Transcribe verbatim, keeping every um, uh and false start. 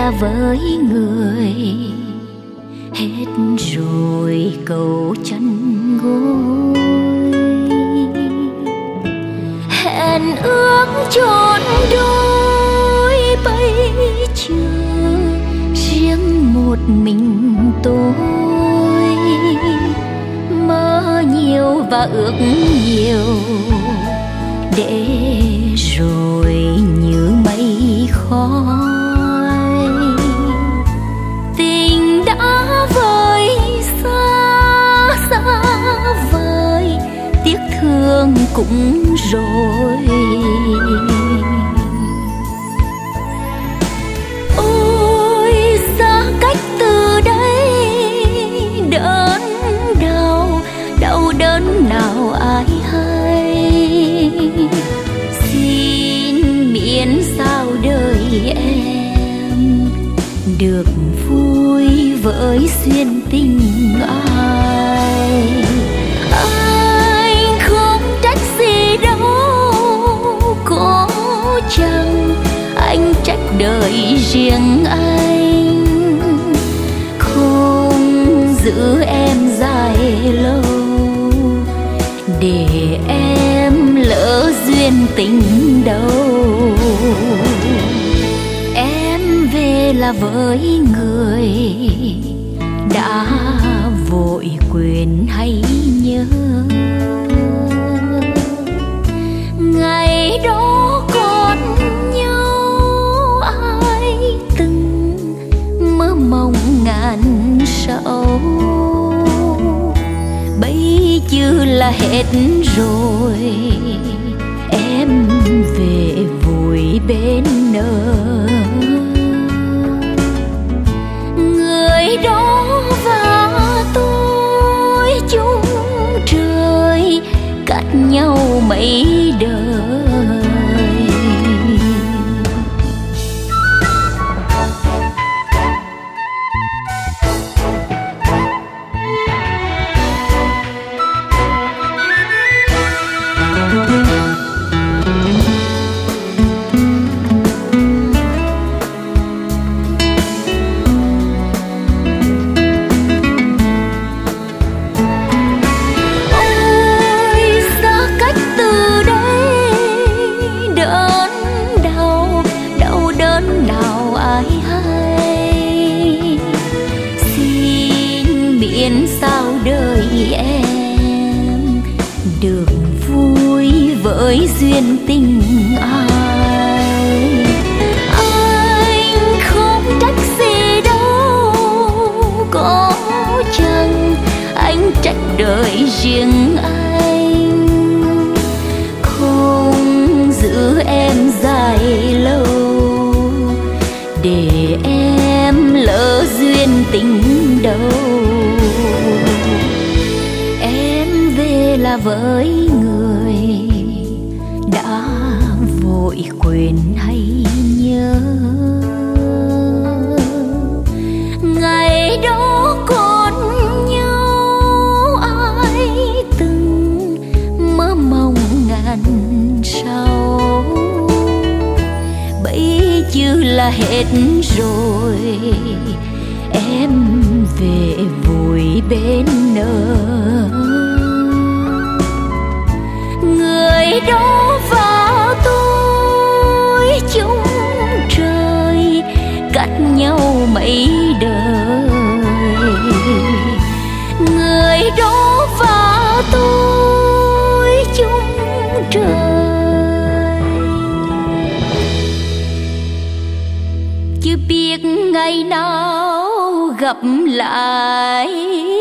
là với người hết rồi cầu chân gối. Hẹn ước chốn đôi bây giờ riêng một mình tôi, mơ nhiều và ước nhiều để rồi như mây khói. Tình đã vơi xa xa vời, tiếc thương cũng rồi. Ôi xa cách từ đây đớn đau, đau đớn nào ai hay. Xin miễn sao đời em được vui với duyên tình ai. Anh không trách gì đâu, có chăng anh trách đời riêng anh, không giữ em dài lâu để em lỡ duyên tình đâu. Em về là với người đã vội quên hay nhớ, ngày đó còn nhau ai từng mơ mộng ngàn sầu. Bây giờ là hết rồi, em về vui bên nơi. Người đó và tôi chung trời, cách nhau mấy đời. Với duyên tình ai, anh không trách gì đâu, có chăng anh trách đời riêng anh, không giữ em dài lâu để em lỡ duyên tình đâu. Em về là với người đã vội quên hay nhớ, ngày đó còn nhau ai từng mơ mộng ngàn sao. Bây giờ là hết rồi, em về vui bên nơi. Người đó và tôi chung trời, cách nhau mấy đời. Người đó và tôi chung trời, chưa biết ngày nào gặp lại.